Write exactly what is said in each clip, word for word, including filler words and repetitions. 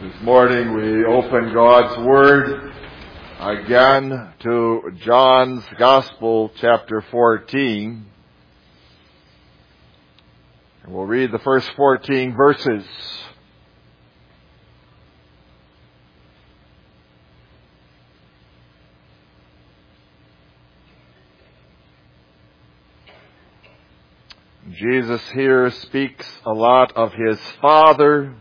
This morning we open God's Word again to John's Gospel, chapter fourteen. And we'll read the first fourteen verses. Jesus here speaks a lot of His Father,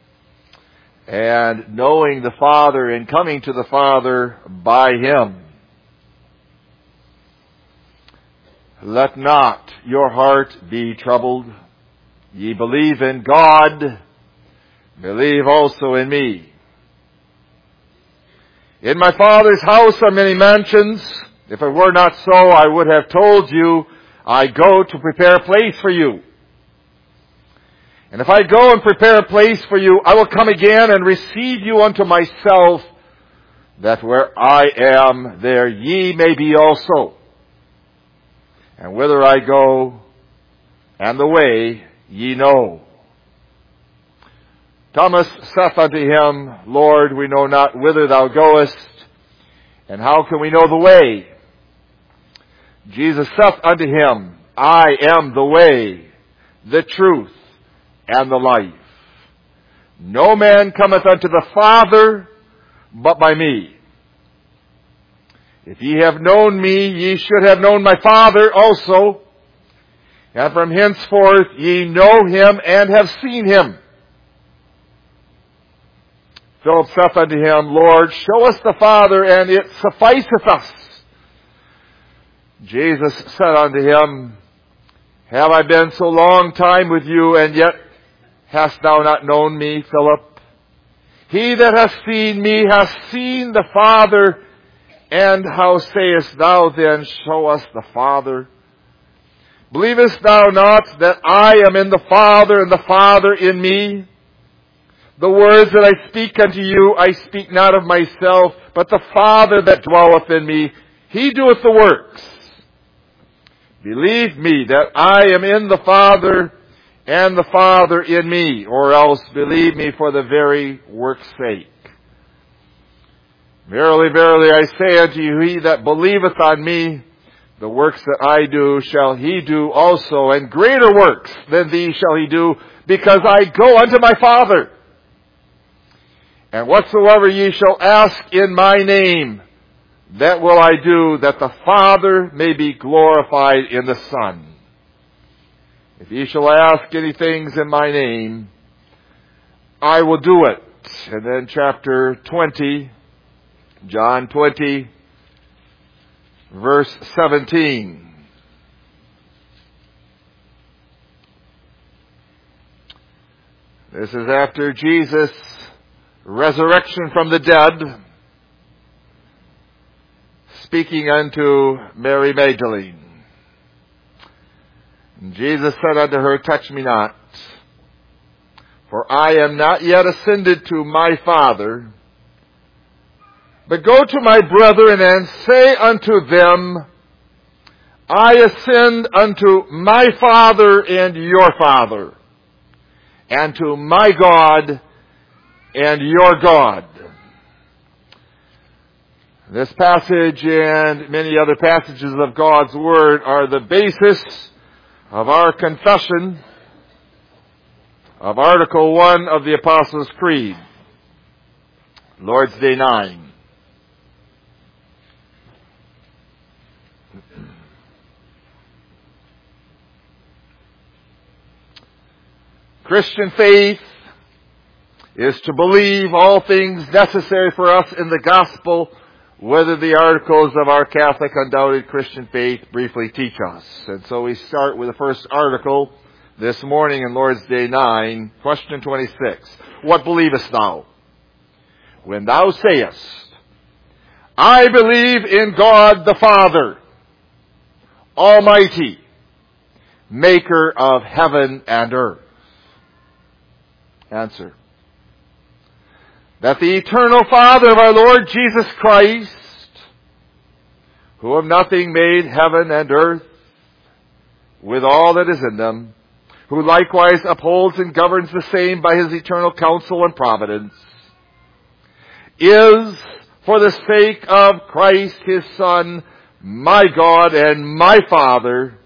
and knowing the Father and coming to the Father by Him. Let not your heart be troubled. Ye believe in God, believe also in me. In my Father's house are many mansions. If it were not so, I would have told you, I go to prepare a place for you. And if I go and prepare a place for you, I will come again and receive you unto myself, that where I am, there ye may be also. And whither I go, and the way ye know. Thomas saith unto him, Lord, we know not whither thou goest, and how can we know the way? Jesus saith unto him, I am the way, the truth, and the life. No man cometh unto the Father but by me. If ye have known me, ye should have known my Father also. And from henceforth ye know him and have seen him. Philip saith unto him, Lord, show us the Father, and it sufficeth us. Jesus said unto him, Have I been so long time with you, and yet hast thou not known me, Philip? He that hath seen me hath seen the Father. And how sayest thou then, show us the Father? Believest thou not that I am in the Father, and the Father in me? The words that I speak unto you, I speak not of myself, but the Father that dwelleth in me, He doeth the works. Believe me that I am in the Father, and the Father in me, or else believe me for the very work's sake. Verily, verily, I say unto you, he that believeth on me, the works that I do shall he do also, and greater works than these shall he do, because I go unto my Father. And whatsoever ye shall ask in my name, that will I do, that the Father may be glorified in the Son. If ye shall ask any things in my name, I will do it. And then chapter twenty, John twenty, verse seventeen. This is after Jesus' resurrection from the dead, speaking unto Mary Magdalene. And Jesus said unto her, Touch me not, for I am not yet ascended to my Father, but go to my brethren and say unto them, I ascend unto my Father and your Father, and to my God and your God. This passage and many other passages of God's Word are the basis of our confession of Article one of the Apostles' Creed, Lord's Day nine. Christian faith is to believe all things necessary for us in the gospel, whether the articles of our Catholic undoubted Christian faith briefly teach us. And so we start with the first article this morning in Lord's Day nine, question twenty-six. What believest thou? When thou sayest, I believe in God the Father, Almighty, Maker of heaven and earth. Answer. That the eternal Father of our Lord Jesus Christ, who of nothing made heaven and earth, with all that is in them, who likewise upholds and governs the same by his eternal counsel and providence, is for the sake of Christ his Son, my God and my Father,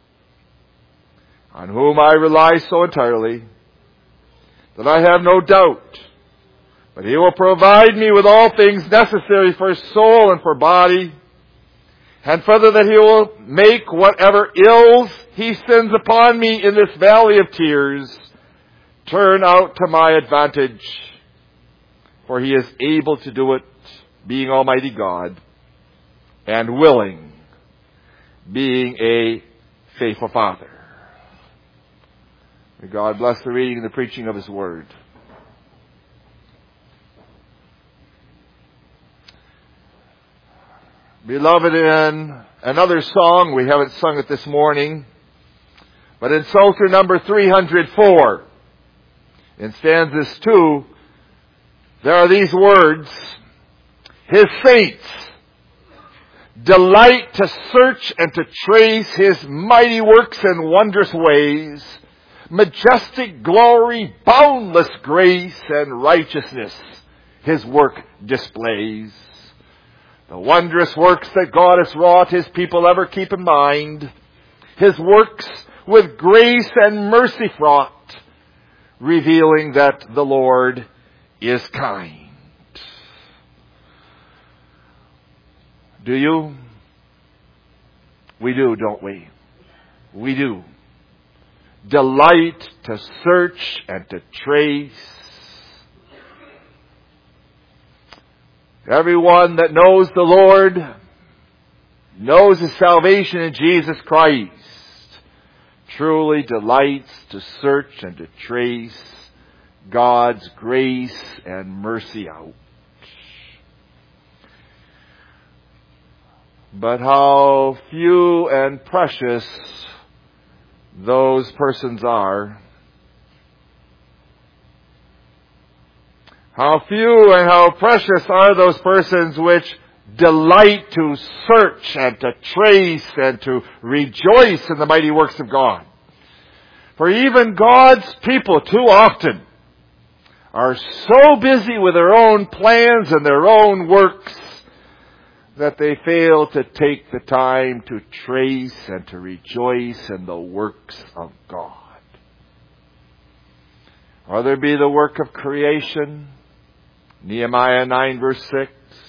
on whom I rely so entirely that I have no doubt, but he will provide me with all things necessary for soul and for body, and further that he will make whatever ills he sends upon me in this valley of tears turn out to my advantage, for he is able to do it, being Almighty God, and willing, being a faithful Father. May God bless the reading and the preaching of his word. Beloved, in another song, we haven't sung it this morning, but in Psalter number three hundred four, in stanzas two, there are these words: his saints delight to search and to trace his mighty works and wondrous ways, majestic glory, boundless grace, and righteousness his work displays. The wondrous works that God has wrought his people ever keep in mind, his works with grace and mercy fraught, revealing that the Lord is kind. Do you? We do, don't we? We do. Delight to search and to trace. Everyone that knows the Lord knows his salvation in Jesus Christ, truly delights to search and to trace God's grace and mercy out. But how few and precious those persons are. How few and how precious are those persons which delight to search and to trace and to rejoice in the mighty works of God. For even God's people too often are so busy with their own plans and their own works that they fail to take the time to trace and to rejoice in the works of God. Whether it be the work of creation, Nehemiah nine verse six,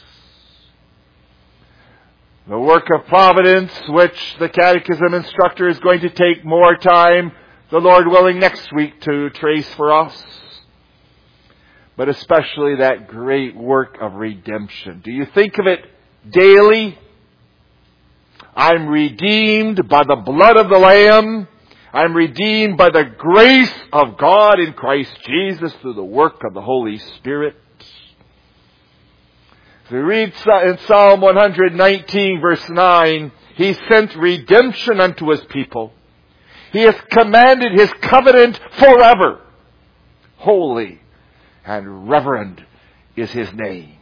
the work of providence, which the catechism instructor is going to take more time, the Lord willing, next week to trace for us, but especially that great work of redemption. Do you think of it daily? I'm redeemed by the blood of the Lamb. I'm redeemed by the grace of God in Christ Jesus through the work of the Holy Spirit. If we read in Psalm one nineteen verse nine, he sent redemption unto his people. He has commanded his covenant forever. Holy and reverend is his name.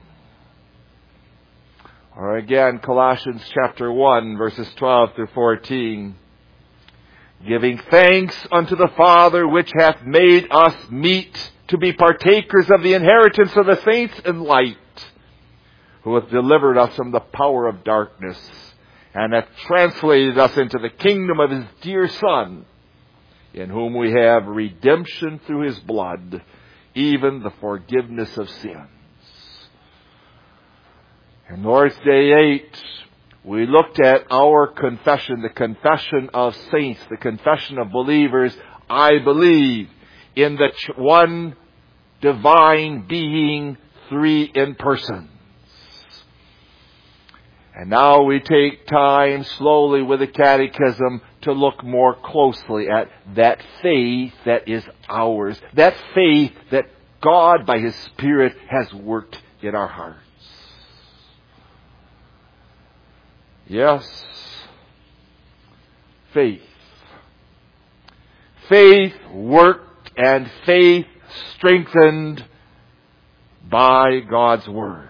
Or again, Colossians chapter one, verses twelve through fourteen. Giving thanks unto the Father, which hath made us meet to be partakers of the inheritance of the saints in light, who hath delivered us from the power of darkness, and hath translated us into the kingdom of his dear Son, in whom we have redemption through his blood, even the forgiveness of sins. In Lord's Day eight, we looked at our confession, the confession of saints, the confession of believers. I believe in the one divine being, three in persons. And now we take time slowly with the catechism to look more closely at that faith that is ours. That faith that God by his Spirit has worked in our hearts. Yes, faith. Faith worked and faith strengthened by God's Word.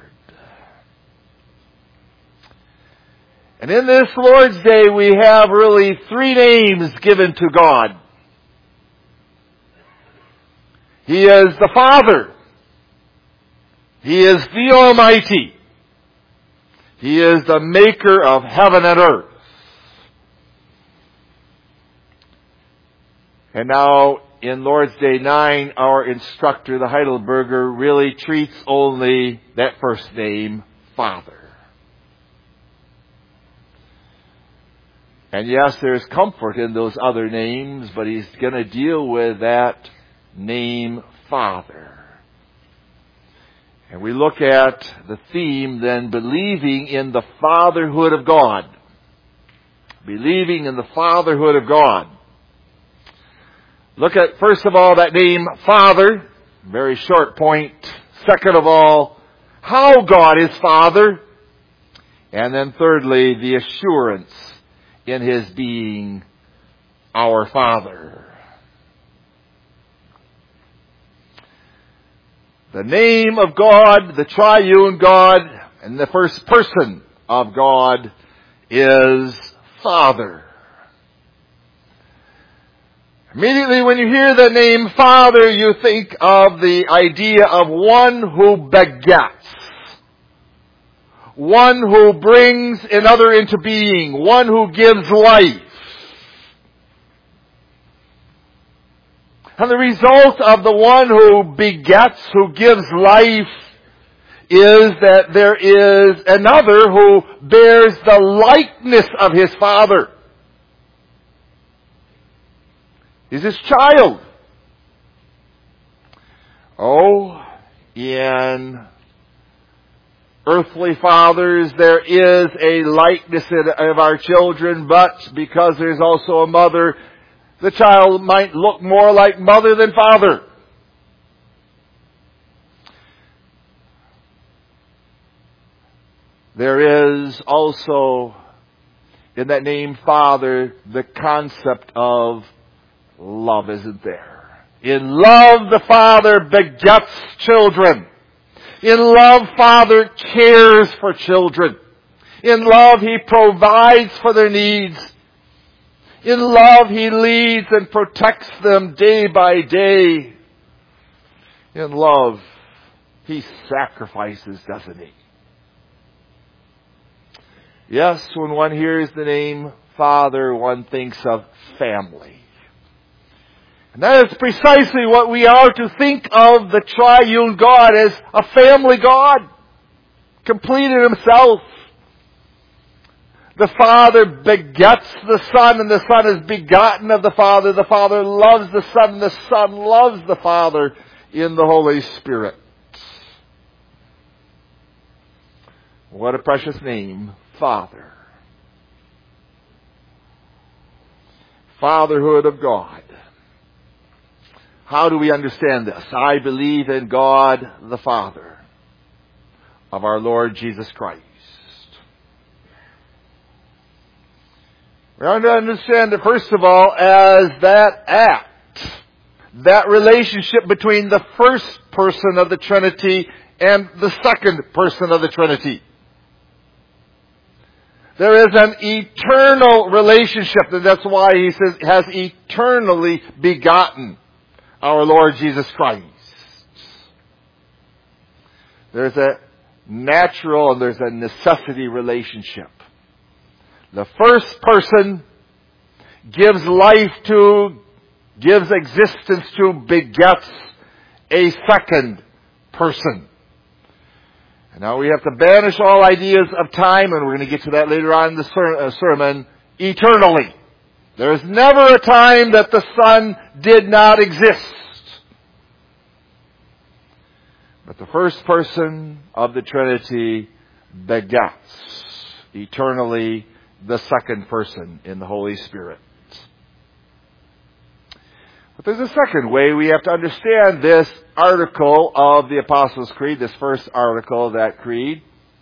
And in this Lord's Day, we have really three names given to God. He is the Father. He is the Almighty. He is the maker of heaven and earth. And now, in Lord's Day nine, our instructor, the Heidelberger, really treats only that first name, Father. And yes, there's comfort in those other names, but he's going to deal with that name, Father. And we look at the theme then, believing in the fatherhood of God. Believing in the fatherhood of God. Look at, first of all, that name, Father. Very short point. Second of all, how God is Father. And then thirdly, the assurance in His being our Father. The name of God, the triune God, and the first person of God is Father. Immediately when you hear the name Father, you think of the idea of one who begets. One who brings another into being. One who gives life. And the result of the one who begets, who gives life, is that there is another who bears the likeness of his Father. He's his child. Oh, in earthly fathers, there is a likeness of our children, but because there's also a mother, the child might look more like mother than father. There is also, in that name Father, the concept of love, isn't there? In love, the Father begets children. In love, Father cares for children. In love, He provides for their needs. In love, He leads and protects them day by day. In love, He sacrifices, doesn't He? Yes, when one hears the name Father, one thinks of family. And that is precisely what we are to think of the triune God, as a family God, complete in Himself. The Father begets the Son, and the Son is begotten of the Father. The Father loves the Son, and the Son loves the Father in the Holy Spirit. What a precious name, Father. Fatherhood of God. How do we understand this? I believe in God the Father of our Lord Jesus Christ. We are to understand it, first of all, as that act, that relationship between the first person of the Trinity and the second person of the Trinity. There is an eternal relationship, and that's why He says, has eternally begotten our Lord Jesus Christ. There's a natural and there's a necessity relationship. The first person gives life to, gives existence to, begets a second person. And now we have to banish all ideas of time, and we're going to get to that later on in the ser- uh, sermon, eternally. There is never a time that the Son did not exist. But the first person of the Trinity begets eternally the second person in the Holy Spirit. But there's a second way we have to understand this article of the Apostles' Creed, this first article of that creed.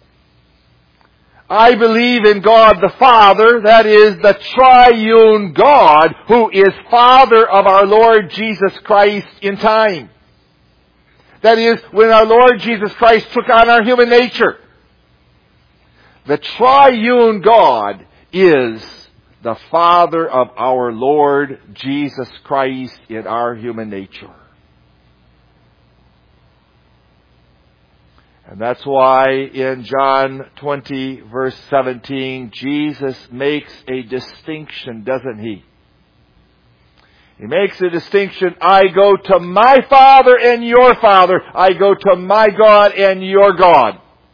I believe in God the Father, that is the triune God, who is Father of our Lord Jesus Christ in time. That is, when our Lord Jesus Christ took on our human nature. The triune God is the Father of our Lord Jesus Christ in our human nature. And that's why in John twenty, verse seventeen, Jesus makes a distinction, doesn't he? He makes a distinction. I go to my Father and your Father. I go to my God and your God.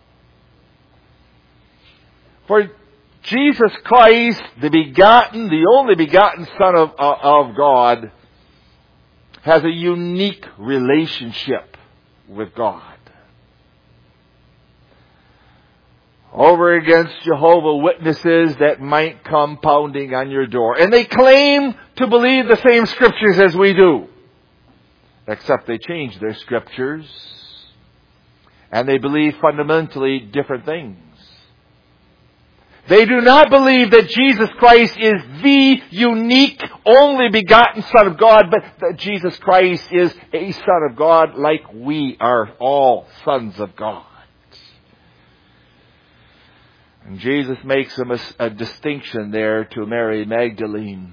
For Jesus Christ, the begotten, the only begotten Son of, of God, has a unique relationship with God. Over against Jehovah's Witnesses that might come pounding on your door. And they claim to believe the same Scriptures as we do. Except they change their Scriptures. And they believe fundamentally different things. They do not believe that Jesus Christ is the unique, only begotten Son of God, but that Jesus Christ is a Son of God like we are all sons of God. And Jesus makes a, a distinction there to Mary Magdalene.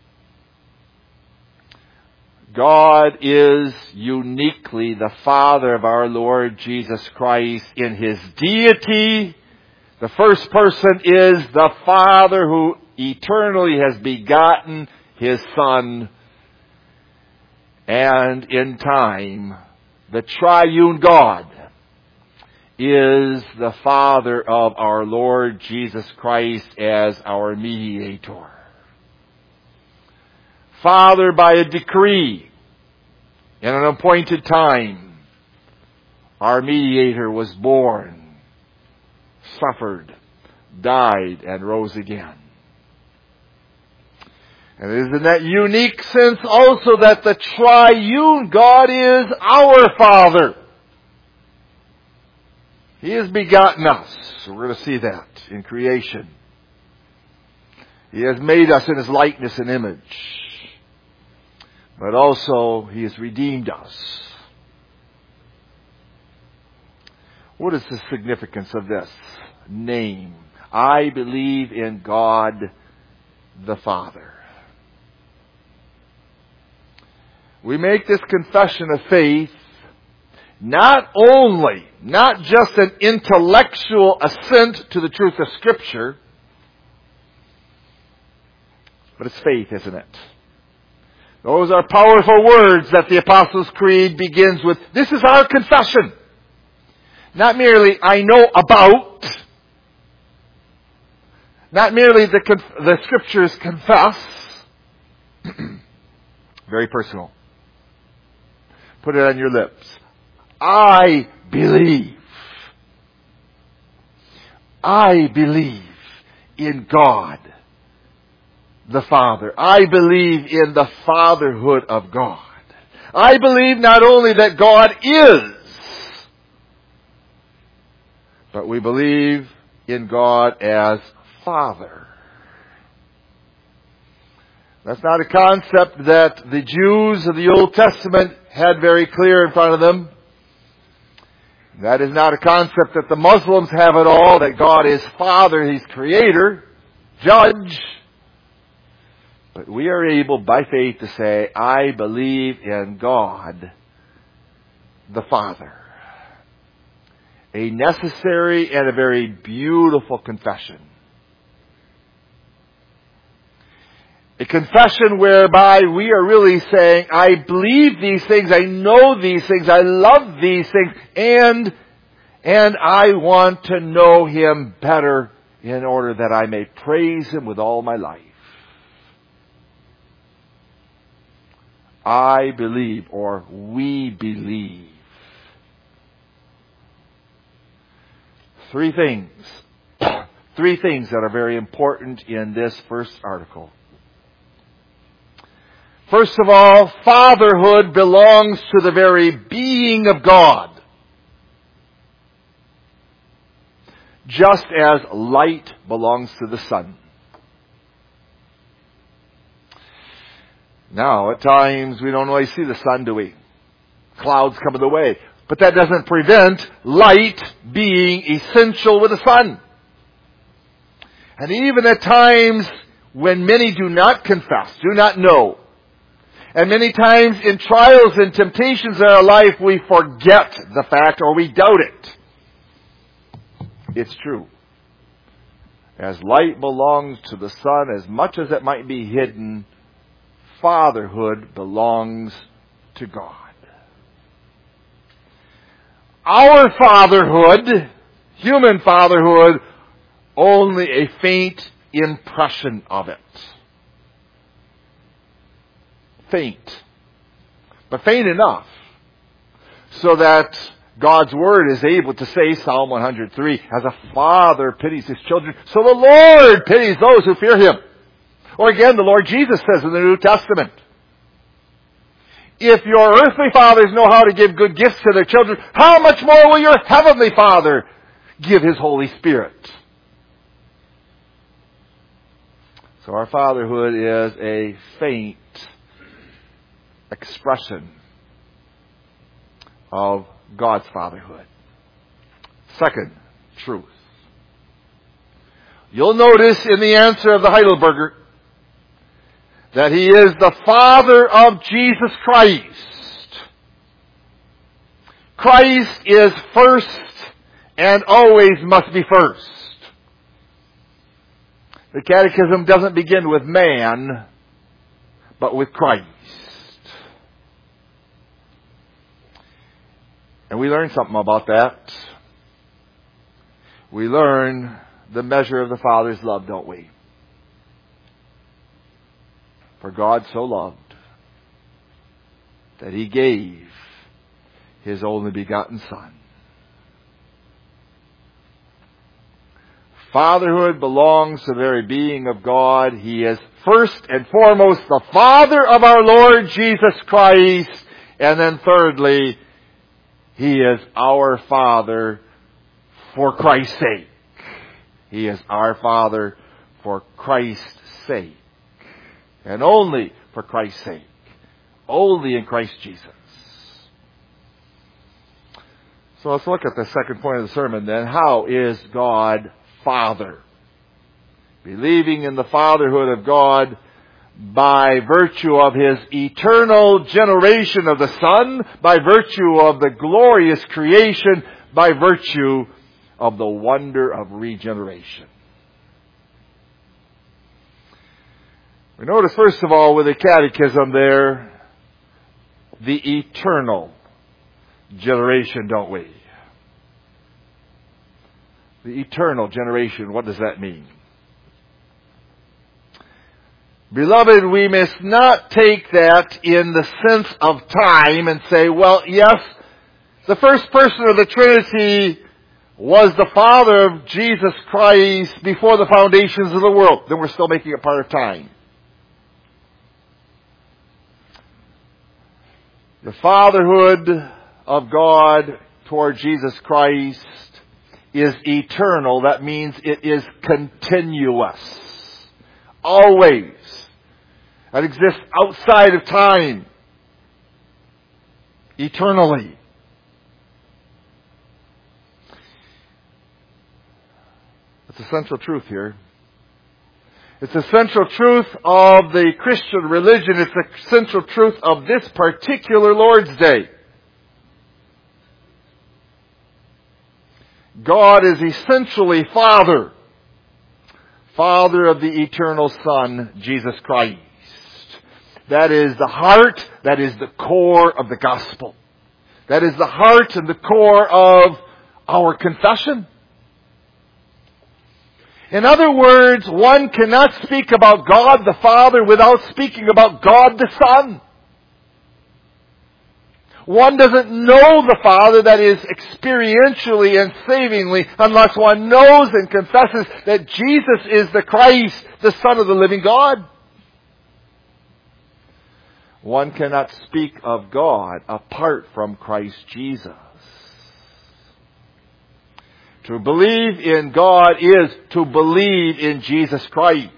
God is uniquely the Father of our Lord Jesus Christ in His deity. The first person is the Father who eternally has begotten His Son. And in time, the triune God is the Father of our Lord Jesus Christ as our mediator. Father, by a decree, in an appointed time, our mediator was born, suffered, died, and rose again. And it is in that unique sense also that the triune God is our Father. He has begotten us. We're going to see that in creation. He has made us in His likeness and image. But also, He has redeemed us. What is the significance of this name? I believe in God the Father. We make this confession of faith not only, not just an intellectual assent to the truth of Scripture, but it's faith, isn't it? Those are powerful words that the Apostles' Creed begins with. This is our confession. Not merely, I know about. Not merely the, conf- the Scriptures confess. Very personal. Put it on your lips. I believe. I believe in God the Father. I believe in the fatherhood of God. I believe not only that God is, but we believe in God as Father. That's not a concept that the Jews of the Old Testament had very clear in front of them. That is not a concept that the Muslims have at all, that God is Father, He's Creator, Judge. But we are able by faith to say, I believe in God the Father. A necessary and a very beautiful confession. A confession whereby we are really saying, I believe these things, I know these things, I love these things, and, and I want to know Him better in order that I may praise Him with all my life. I believe, or we believe. Three things. Three things that are very important in this first article. First of all, fatherhood belongs to the very being of God. Just as light belongs to the sun. Now, at times we don't always see the sun, do we? Clouds coming the way. But that doesn't prevent light being essential with the sun. And even at times when many do not confess, do not know, and many times in trials and temptations in our life, we forget the fact or we doubt it. it's true. As light belongs to the sun, as much as it might be hidden, fatherhood belongs to God. Our fatherhood, human fatherhood, only a faint impression of it. Faint. But faint enough so that God's Word is able to say, Psalm one hundred three, as a father pities his children, so the Lord pities those who fear Him. Or again, the Lord Jesus says in the New Testament, if your earthly fathers know how to give good gifts to their children, how much more will your heavenly Father give His Holy Spirit? So our fatherhood is a faint expression of God's fatherhood. Second truth. You'll notice in the answer of the Heidelberger that He is the Father of Jesus Christ. Christ is first and always must be first. The Catechism doesn't begin with man, but with Christ. And we learn something about that. We learn the measure of the Father's love, don't we? For God so loved that He gave His only begotten Son. Fatherhood belongs to the very being of God. He is first and foremost the Father of our Lord Jesus Christ. And then thirdly, He is our Father for Christ's sake. He is our Father for Christ's sake. And only for Christ's sake. Only in Christ Jesus. So let's look at the second point of the sermon then. How is God Father? Believing in the fatherhood of God by virtue of His eternal generation of the Son, by virtue of the glorious creation, by virtue of the wonder of regeneration. We notice first of all with the Catechism there, the eternal generation, don't we? The eternal generation, what does that mean? Beloved, we must not take that in the sense of time and say, well, yes, the first person of the Trinity was the Father of Jesus Christ before the foundations of the world. Then we're still making it part of time. The fatherhood of God toward Jesus Christ is eternal. That means it is continuous. Always. That exists outside of time. Eternally. That's a central truth here. It's a central truth of the Christian religion. It's a central truth of this particular Lord's Day. God is essentially Father. Father of the eternal Son, Jesus Christ. That is the heart, that is the core of the gospel. That is the heart and the core of our confession. In other words, one cannot speak about God the Father without speaking about God the Son. One doesn't know the Father, that is, experientially and savingly, unless one knows and confesses that Jesus is the Christ, the Son of the living God. One cannot speak of God apart from Christ Jesus. To believe in God is to believe in Jesus Christ.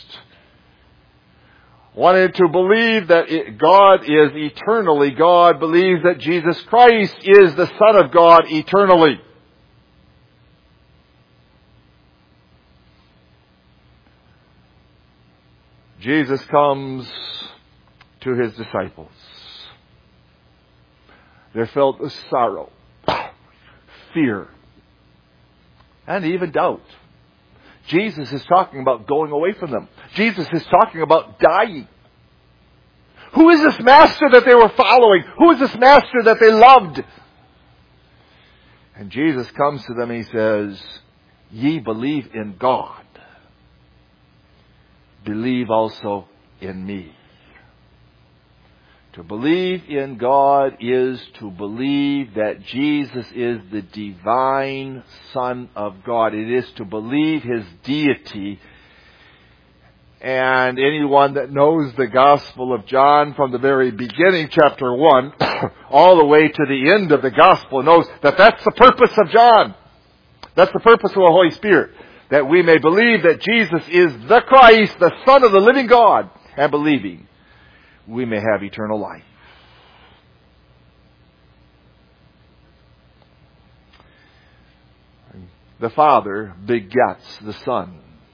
Wanting to believe that it, God is eternally God, believes that Jesus Christ is the Son of God eternally. Jesus comes to His disciples. They're filled with sorrow, fear, and even doubt. Jesus is talking about going away from them. Jesus is talking about dying. Who is this master that they were following? Who is this master that they loved? And Jesus comes to them and he says, ye believe in God. Believe also in me. To believe in God is to believe that Jesus is the divine Son of God. It is to believe His deity. And anyone that knows the Gospel of John from the very beginning, chapter one, all the way to the end of the Gospel knows that that's the purpose of John. That's the purpose of the Holy Spirit. That we may believe that Jesus is the Christ, the Son of the living God. And believing, we may have eternal life. The Father begets the Son.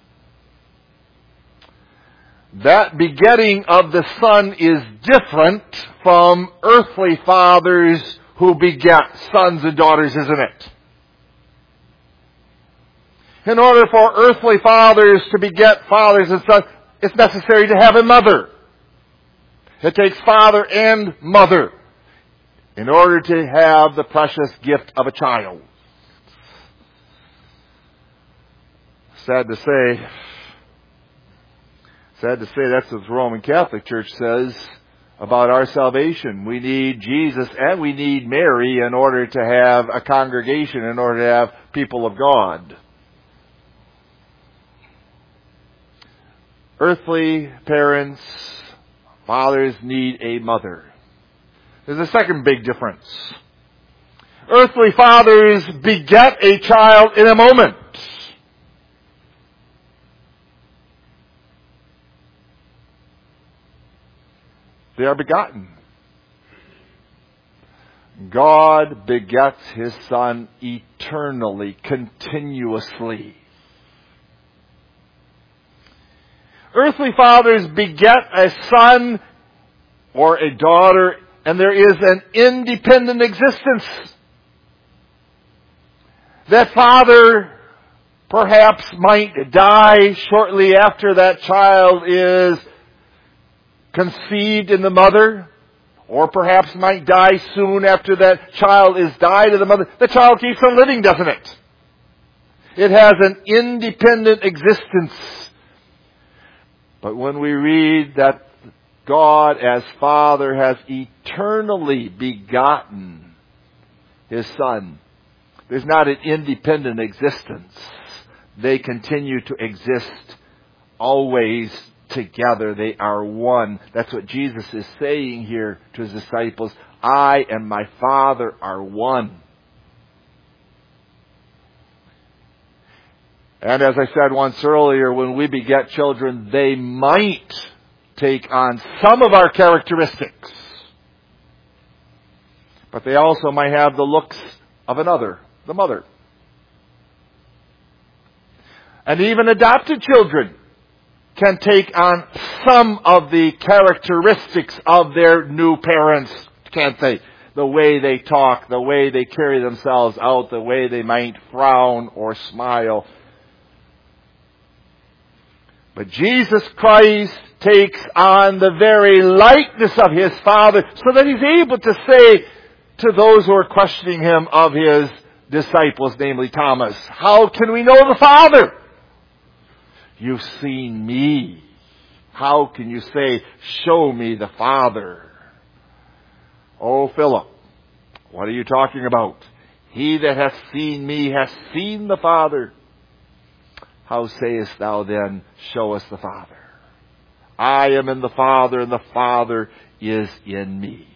That begetting of the Son is different from earthly fathers who beget sons and daughters, isn't it? In order for earthly fathers to beget fathers and sons, it's necessary to have a mother. It takes father and mother in order to have the precious gift of a child. Sad to say, sad to say that's what the Roman Catholic Church says about our salvation. We need Jesus and we need Mary in order to have a congregation, in order to have people of God. Earthly parents, fathers need a mother. There's a second big difference. Earthly fathers beget a child in a moment. They are begotten. God begets His Son eternally, continuously. Earthly fathers beget a son or a daughter, and there is an independent existence. That father perhaps might die shortly after that child is conceived in the mother, or perhaps might die soon after that child is died of the mother. The child keeps on living, doesn't it? It has an independent existence. But when we read that God as Father has eternally begotten His Son, there's not an independent existence. They continue to exist always together. They are one. That's what Jesus is saying here to His disciples. I and my Father are one. And as I said once earlier, when we beget children, they might take on some of our characteristics. But they also might have the looks of another, the mother. And even adopted children can take on some of the characteristics of their new parents, can't they? The way they talk, the way they carry themselves out, the way they might frown or smile. But Jesus Christ takes on the very likeness of His Father so that He's able to say to those who are questioning Him of His disciples, namely Thomas, how can we know the Father? You've seen me. How can you say, show me the Father? Oh, Philip, what are you talking about? He that hath seen me hath seen the Father. How sayest thou then, show us the Father? I am in the Father, and the Father is in me.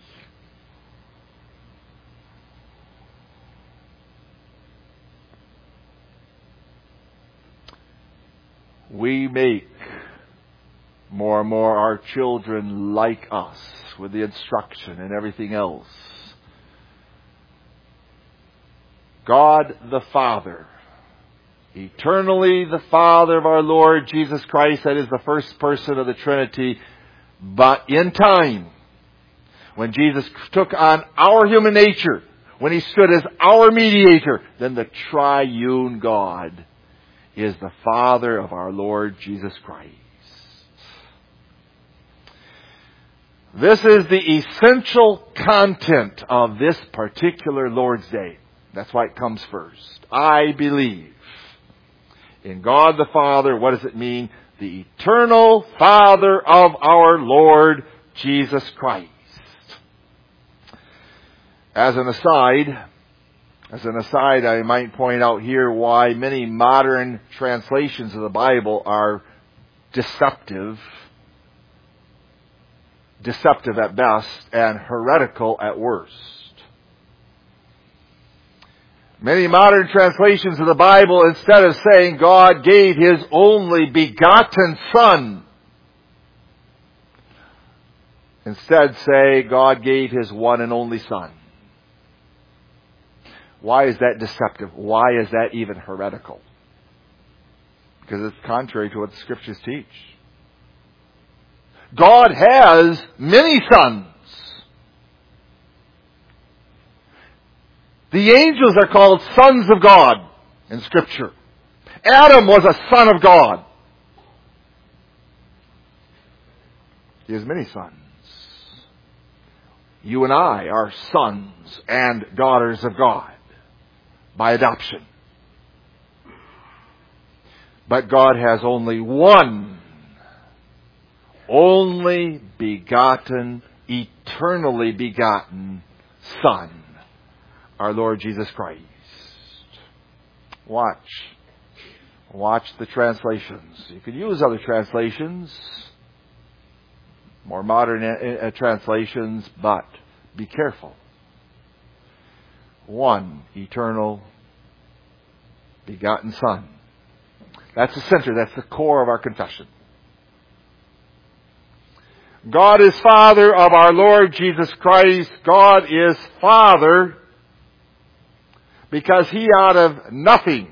We make more and more our children like us with the instruction and everything else. God the Father, eternally the Father of our Lord Jesus Christ, that is the first person of the Trinity, but in time, when Jesus took on our human nature, when He stood as our mediator, then the triune God is the Father of our Lord Jesus Christ. This is the essential content of this particular Lord's Day. That's why it comes first. I believe in God the Father. What does it mean? The eternal Father of our Lord Jesus Christ. As an aside, as an aside, I might point out here why many modern translations of the Bible are deceptive, deceptive at best, and heretical at worst. Many modern translations of the Bible, instead of saying God gave His only begotten Son, instead say God gave His one and only Son. Why is that deceptive? Why is that even heretical? Because it's contrary to what the Scriptures teach. God has many sons. The angels are called sons of God in Scripture. Adam was a son of God. He has many sons. You and I are sons and daughters of God by adoption. But God has only one, only begotten, eternally begotten Son, our Lord Jesus Christ. Watch. Watch the translations. You can use other translations, more modern uh, translations, but be careful. One eternal begotten Son. That's the center, that's the core of our confession. God is Father of our Lord Jesus Christ. God is Father because He out of nothing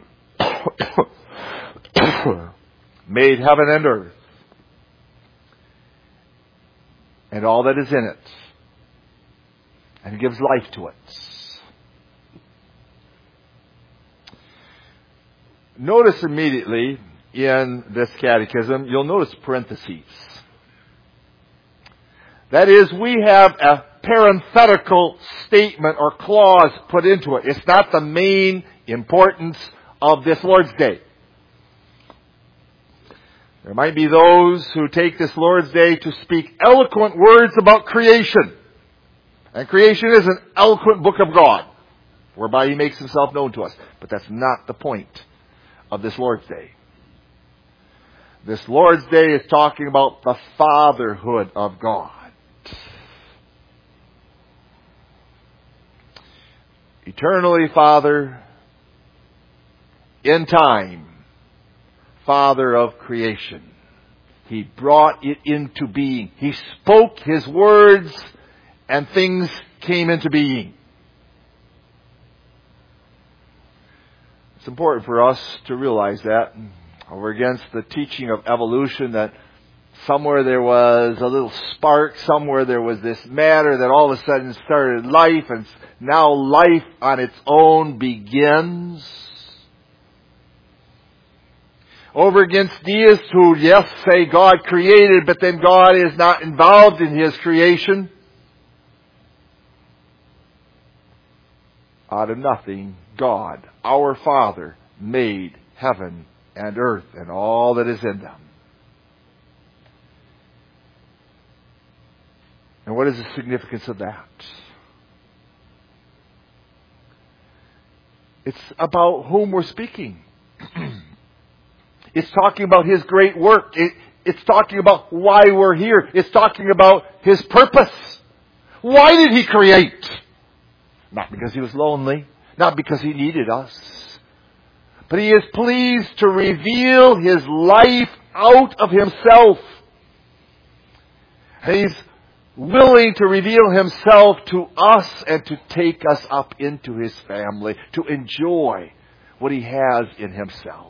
made heaven and earth and all that is in it, and He gives life to it. Notice immediately in this catechism, you'll notice parentheses. That is, we have a parenthetical statement or clause put into it. It's not the main importance of this Lord's Day. There might be those who take this Lord's Day to speak eloquent words about creation. And creation is an eloquent book of God, whereby He makes Himself known to us. But that's not the point of this Lord's Day. This Lord's Day is talking about the fatherhood of God. Eternally Father, in time, Father of creation. He brought it into being. He spoke His words and things came into being. It's important for us to realize that. We're against the teaching of evolution, that somewhere there was a little spark, somewhere there was this matter that all of a sudden started life, and now life on its own begins. Over against deists who, yes, say God created, but then God is not involved in His creation. Out of nothing, God, our Father, made heaven and earth and all that is in them. And what is the significance of that? It's about whom we're speaking. It's talking about His great work. It, it's talking about why we're here. It's talking about His purpose. Why did He create? Not because He was lonely. Not because He needed us. But He is pleased to reveal His life out of Himself. And He's willing to reveal Himself to us and to take us up into His family, to enjoy what He has in Himself.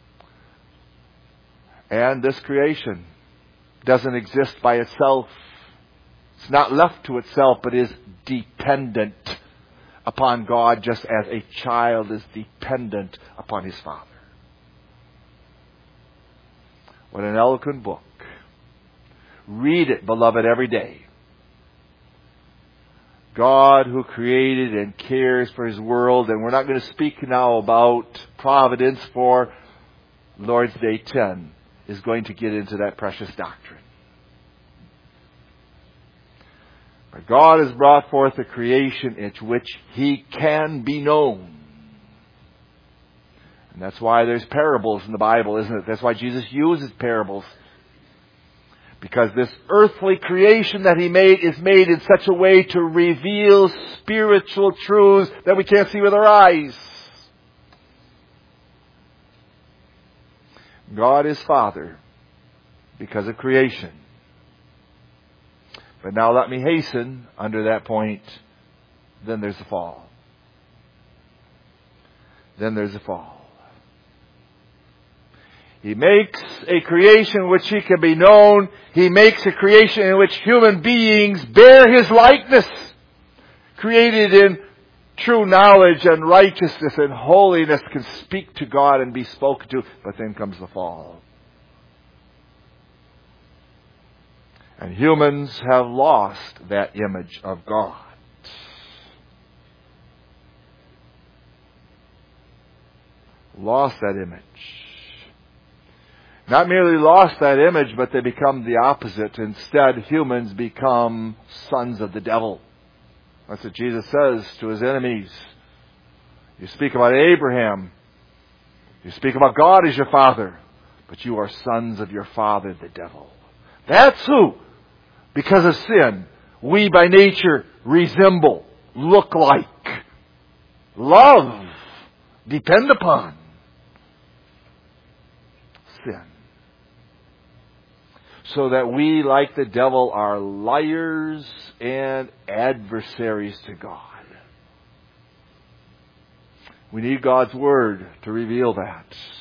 And this creation doesn't exist by itself. It's not left to itself, but is dependent upon God, just as a child is dependent upon his father. What an eloquent book. Read it, beloved, every day. God who created and cares for his world, and we're not going to speak now about providence, for Lord's Day ten is going to get into that precious doctrine. But God has brought forth a creation in which he can be known. And that's why there's parables in the Bible, isn't it? That's why Jesus uses parables. Because this earthly creation that he made is made in such a way to reveal spiritual truths that we can't see with our eyes. God is Father because of creation. But now let me hasten under that point. Then there's the fall. Then there's the fall. He makes a creation in which he can be known. He makes a creation in which human beings bear his likeness, created in true knowledge and righteousness and holiness, can speak to God and be spoken to. But then comes the fall. And humans have lost that image of God. Lost that image. Not merely lost that image, but they become the opposite. Instead, humans become sons of the devil. That's what Jesus says to his enemies. You speak about Abraham. You speak about God as your father. But you are sons of your father, the devil. That's who, because of sin, we by nature resemble, look like, love, depend upon sin. So that we, like the devil, are liars and adversaries to God. We need God's Word to reveal that.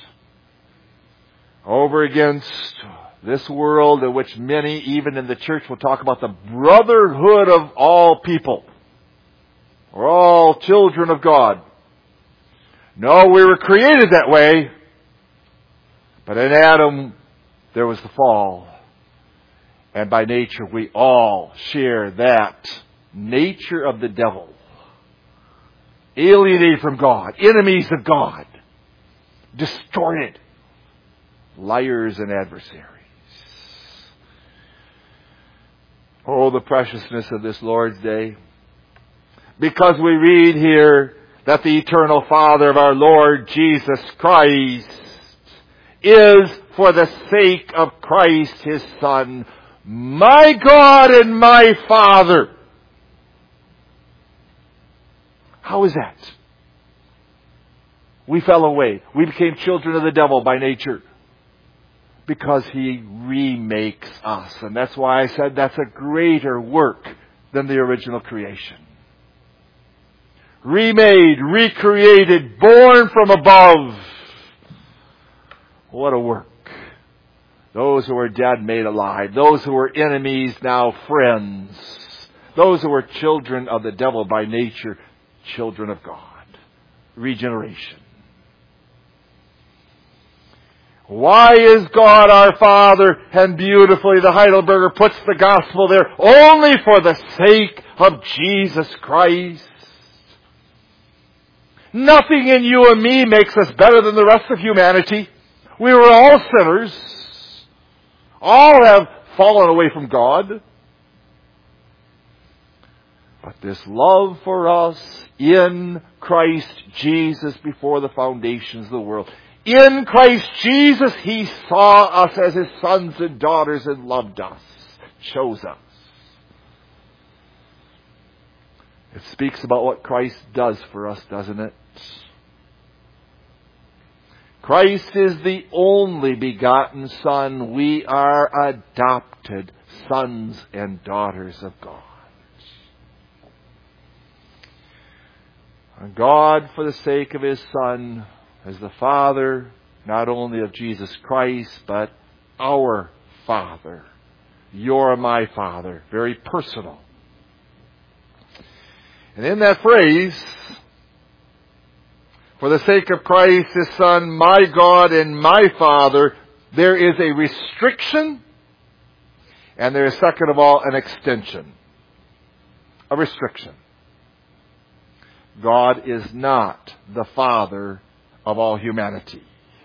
Over against this world in which many, even in the church, will talk about the brotherhood of all people. We're all children of God. No, we were created that way. But in Adam, there was the fall. And by nature, we all share that nature of the devil. Alienated from God. Enemies of God. Distorted. Liars and adversaries. Oh, the preciousness of this Lord's Day. Because we read here that the eternal Father of our Lord Jesus Christ is, for the sake of Christ his Son, my God and my Father. How is that? We fell away. We became children of the devil by nature. Because he remakes us. And that's why I said that's a greater work than the original creation. Remade, recreated, born from above. What a work. Those who were dead made alive. Those who were enemies now friends. Those who were children of the devil by nature, children of God. Regeneration. Why is God our Father? And beautifully the Heidelberger puts the gospel there. Only for the sake of Jesus Christ. Nothing in you and me makes us better than the rest of humanity. We were all sinners. All have fallen away from God. But this love for us in Christ Jesus before the foundations of the world. In Christ Jesus, he saw us as his sons and daughters and loved us, chose us. It speaks about what Christ does for us, doesn't it? Christ is the only begotten Son. We are adopted sons and daughters of God. And God, for the sake of his Son, as the Father, not only of Jesus Christ, but our Father, You're my Father. Very personal. And in that phrase, for the sake of Christ, His Son, my God and my Father, there is a restriction, and there is, second of all, an extension. A restriction. God is not the Father of all humanity.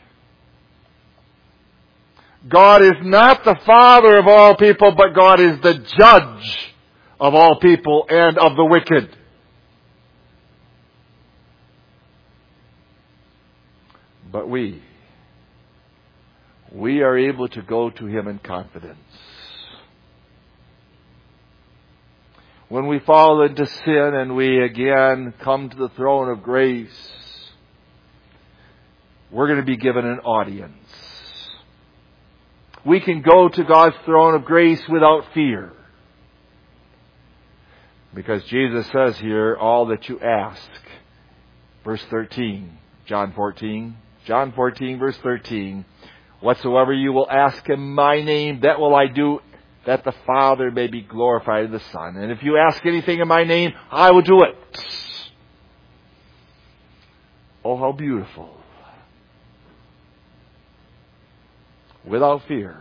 God is not the Father of all people, but God is the judge of all people and of the wicked. But we, we are able to go to Him in confidence. When we fall into sin and we again come to the throne of grace, we're going to be given an audience. We can go to God's throne of grace without fear. Because Jesus says here, all that you ask. Verse thirteen, John fourteen. John fourteen, verse thirteen. Whatsoever you will ask in my name, that will I do, that the Father may be glorified in the Son. And if you ask anything in my name, I will do it. Oh, how beautiful. Without fear.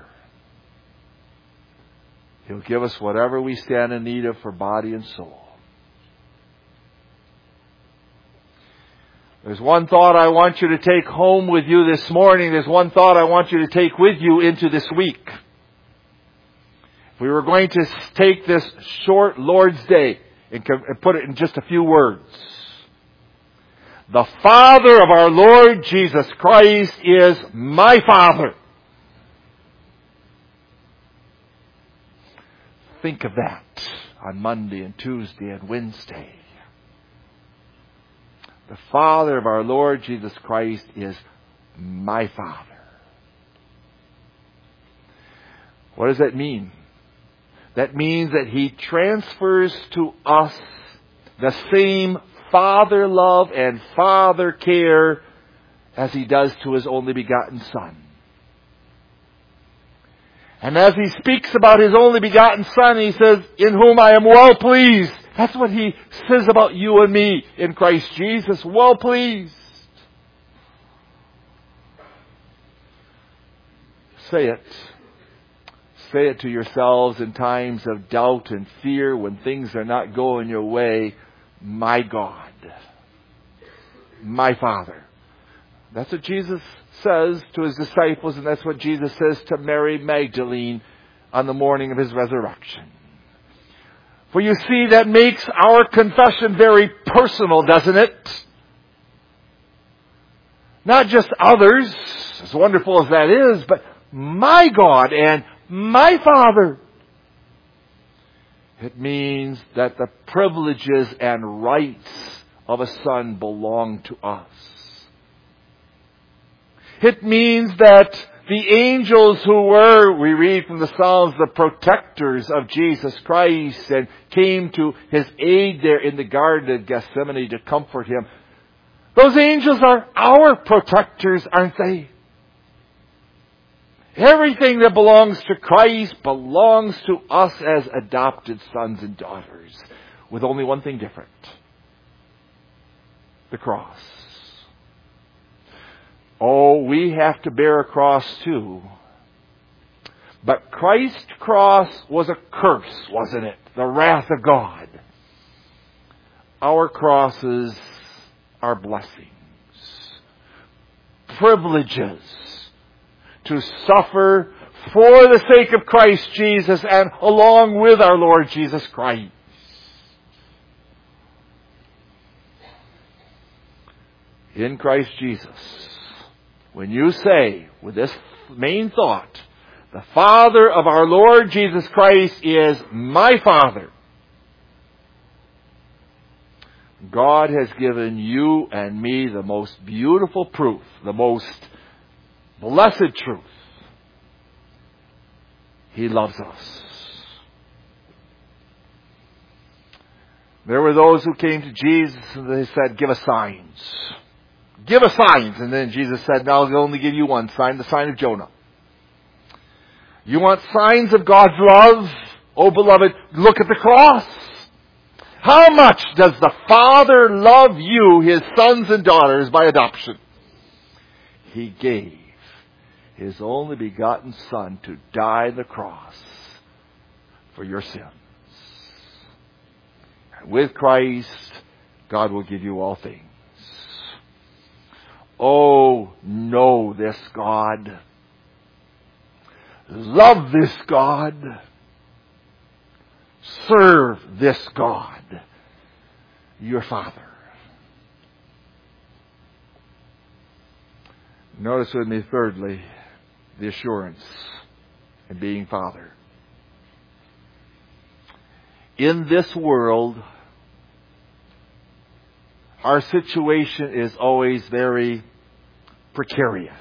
He'll give us whatever we stand in need of for body and soul. There's one thought I want you to take home with you this morning. There's one thought I want you to take with you into this week. If we were going to take this short Lord's Day and put it in just a few words. The Father of our Lord Jesus Christ is my Father. Think of that on Monday and Tuesday and Wednesday. The Father of our Lord Jesus Christ is my Father. What does that mean? That means that He transfers to us the same Father love and Father care as He does to His only begotten Son. And as He speaks about His only begotten Son, He says, in whom I am well pleased. That's what He says about you and me in Christ Jesus. Well pleased. Say it. Say it to yourselves in times of doubt and fear when things are not going your way. My God. My Father. That's what Jesus says to His disciples, and that's what Jesus says to Mary Magdalene on the morning of His resurrection. For you see, that makes our confession very personal, doesn't it? Not just others, as wonderful as that is, but my God and my Father. It means that the privileges and rights of a son belong to us. It means that the angels who were, we read from the Psalms, the protectors of Jesus Christ and came to His aid there in the Garden of Gethsemane to comfort Him. Those angels are our protectors, aren't they? Everything that belongs to Christ belongs to us as adopted sons and daughters, with only one thing different. The cross. Oh, we have to bear a cross too. But Christ's cross was a curse, wasn't it? The wrath of God. Our crosses are blessings. Privileges to suffer for the sake of Christ Jesus and along with our Lord Jesus Christ. In Christ Jesus. When you say, with this main thought, the Father of our Lord Jesus Christ is my Father, God has given you and me the most beautiful proof, the most blessed truth. He loves us. There were those who came to Jesus and they said, give us signs. Give us signs. And then Jesus said, now I'll only give you one sign, the sign of Jonah. You want signs of God's love? Oh, beloved, look at the cross. How much does the Father love you, His sons and daughters, by adoption? He gave His only begotten Son to die on the cross for your sins. And with Christ, God will give you all things. Oh, know this God. Love this God. Serve this God, your Father. Notice with me, thirdly, the assurance in being Father. In this world, our situation is always very precarious.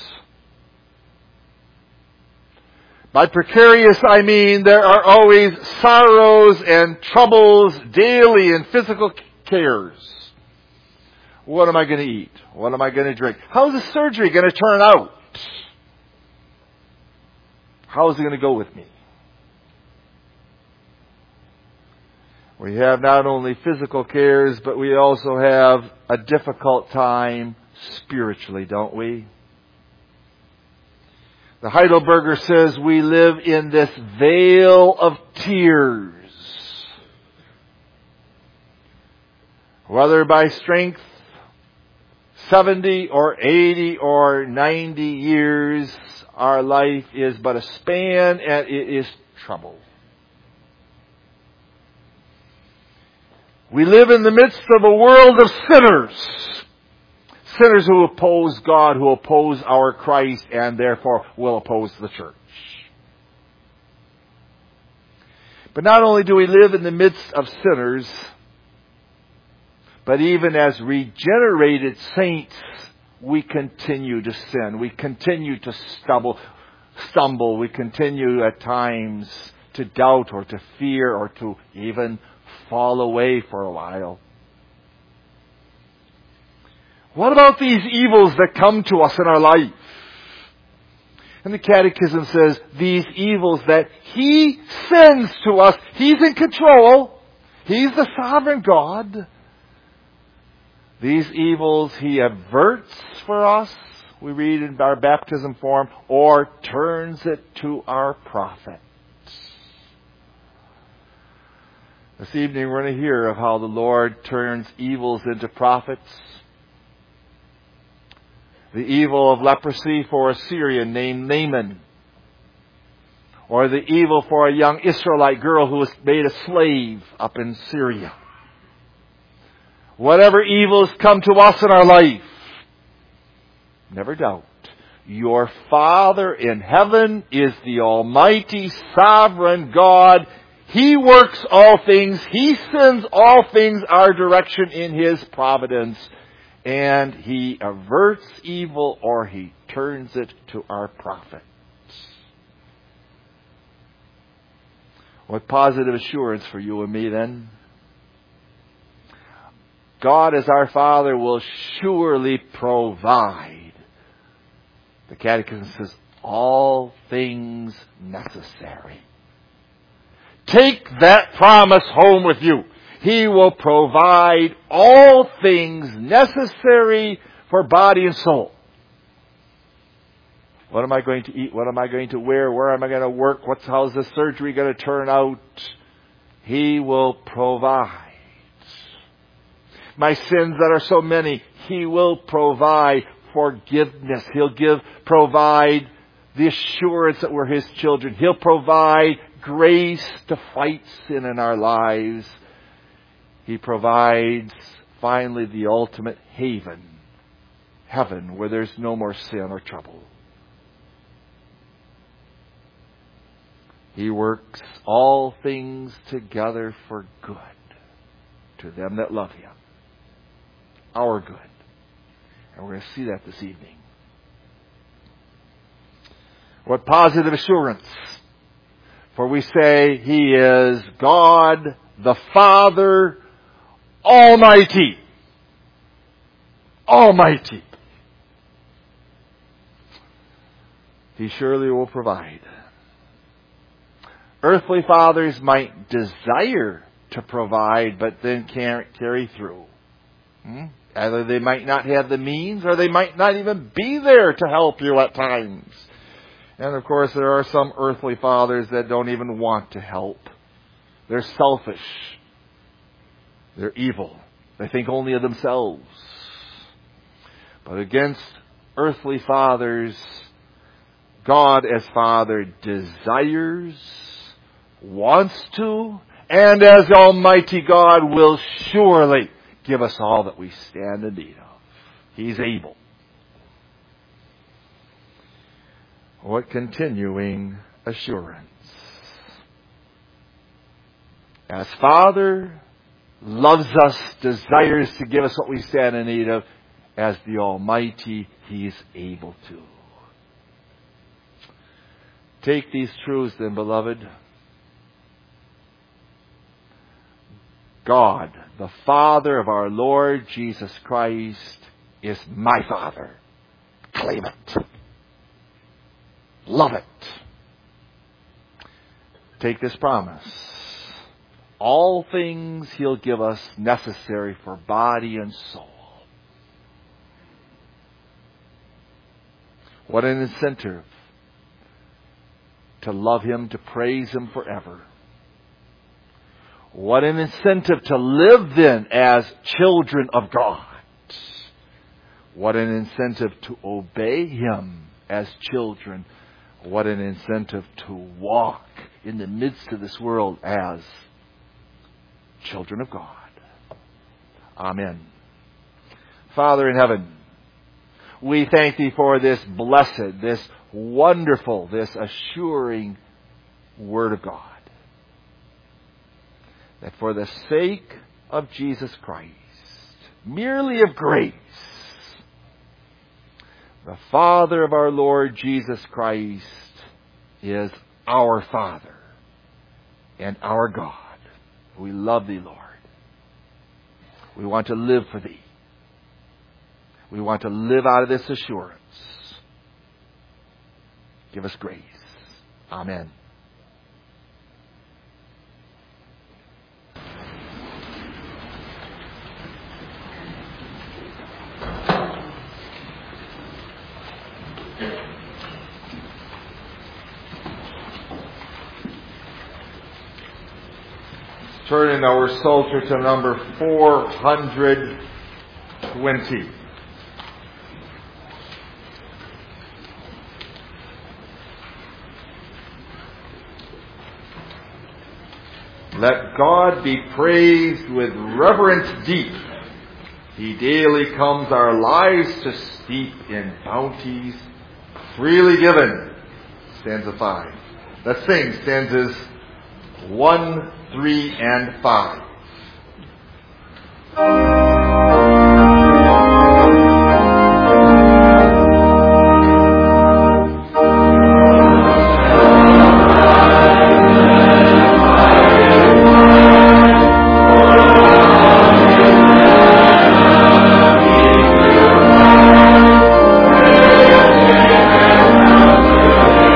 By precarious, I mean there are always sorrows and troubles daily and physical cares. What am I going to eat? What am I going to drink? How's the surgery going to turn out? How is it going to go with me? We have not only physical cares, but we also have a difficult time spiritually, don't we? The Heidelberger says we live in this vale of tears. Whether by strength, seventy or eighty or ninety years, our life is but a span and it is trouble. We live in the midst of a world of sinners. Sinners who oppose God, who oppose our Christ, and therefore will oppose the church. But not only do we live in the midst of sinners, but even as regenerated saints, we continue to sin. We continue to stumble, stumble. We continue at times to doubt or to fear or to even fall away for a while. What about these evils that come to us in our life? And the Catechism says, these evils that He sends to us, He's in control. He's the sovereign God. These evils He averts for us, we read in our baptism form, or turns it to our profit. This evening we're going to hear of how the Lord turns evils into profits. The evil of leprosy for a Syrian named Naaman. Or the evil for a young Israelite girl who was made a slave up in Syria. Whatever evils come to us in our life, never doubt, your Father in heaven is the Almighty Sovereign God. He works all things. He sends all things our direction in His providence. And He averts evil or He turns it to our profit. What positive assurance for you and me then? God as our Father will surely provide. The Catechism says, all things necessary. Take that promise home with you. He will provide all things necessary for body and soul. What am I going to eat? What am I going to wear? Where am I going to work? What's, how's the surgery going to turn out? He will provide. My sins that are so many, He will provide forgiveness. He'll give, provide the assurance that we're His children. He'll provide grace to fight sin in our lives. He provides, finally, the ultimate haven, heaven, where there's no more sin or trouble. He works all things together for good to them that love Him. Our good. And we're going to see that this evening. What positive assurance. For we say He is God the Father Almighty. Almighty. He surely will provide. Earthly fathers might desire to provide, but then can't carry through. Hmm? Either they might not have the means, or they might not even be there to help you at times. And of course, there are some earthly fathers that don't even want to help. They're selfish. They're evil. They think only of themselves. But against earthly fathers, God as Father desires, wants to, and as Almighty God will surely give us all that we stand in need of. He's able. What continuing assurance. As Father loves us, desires to give us what we stand in need of, as the Almighty, He is able to. Take these truths then, beloved. God, the Father of our Lord Jesus Christ, is my Father. Claim it. Love it. Take this promise. All things He'll give us necessary for body and soul. What an incentive to love Him, to praise Him forever. What an incentive to live then as children of God. What an incentive to obey Him as children. What an incentive to walk in the midst of this world as children of God. Amen. Father in heaven, we thank Thee for this blessed, this wonderful, this assuring Word of God. That for the sake of Jesus Christ, merely of grace, the Father of our Lord Jesus Christ is our Father and our God. We love Thee, Lord. We want to live for Thee. We want to live out of this assurance. Give us grace. Amen. Turn in our Psalter to number four hundred twenty. Let God be praised with reverence deep. He daily comes our lives to steep in bounties freely given. Stanza five. Let's sing stanzas one, three, and five.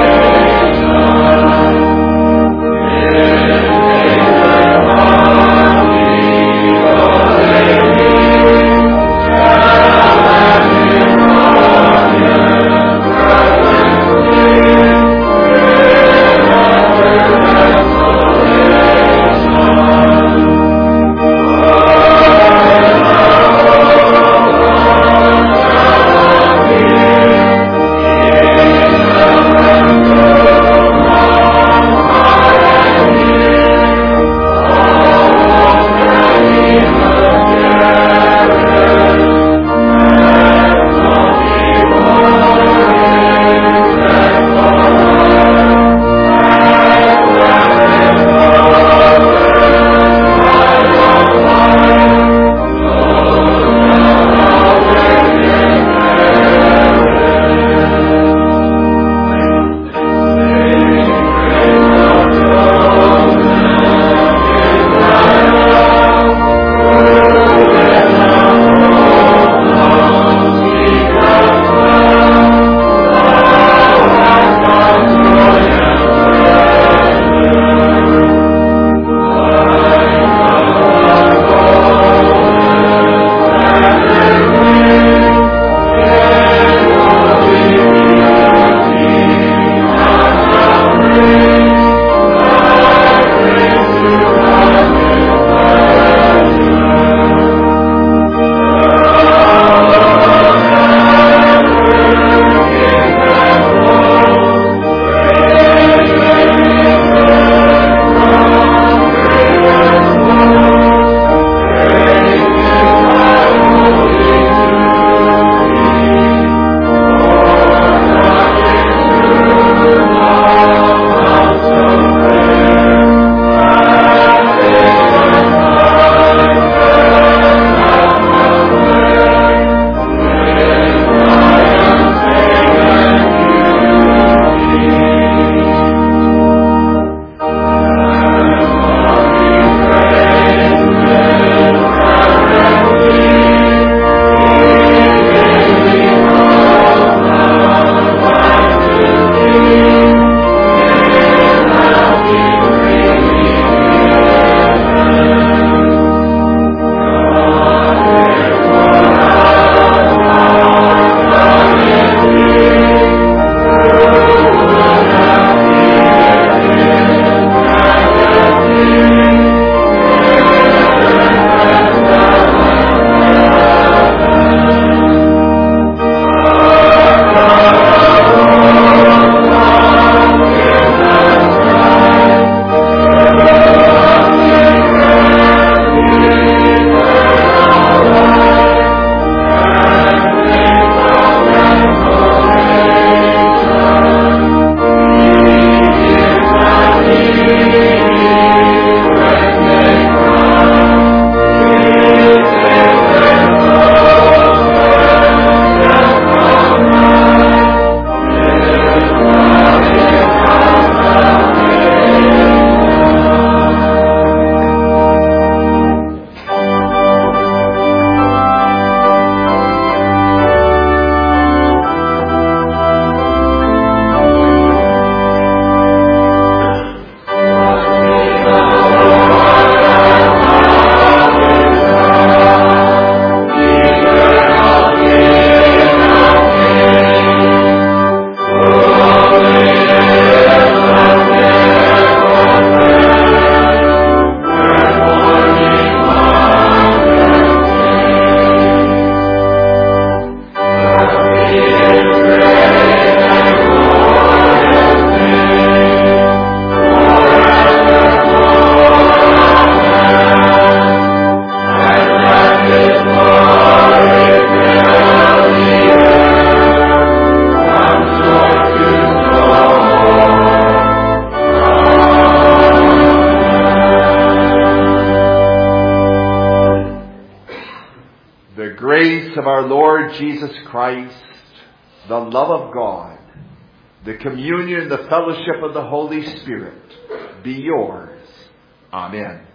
Amen. grace of our Lord Jesus Christ, the love of God, the communion, the fellowship of the Holy Spirit be yours. Amen.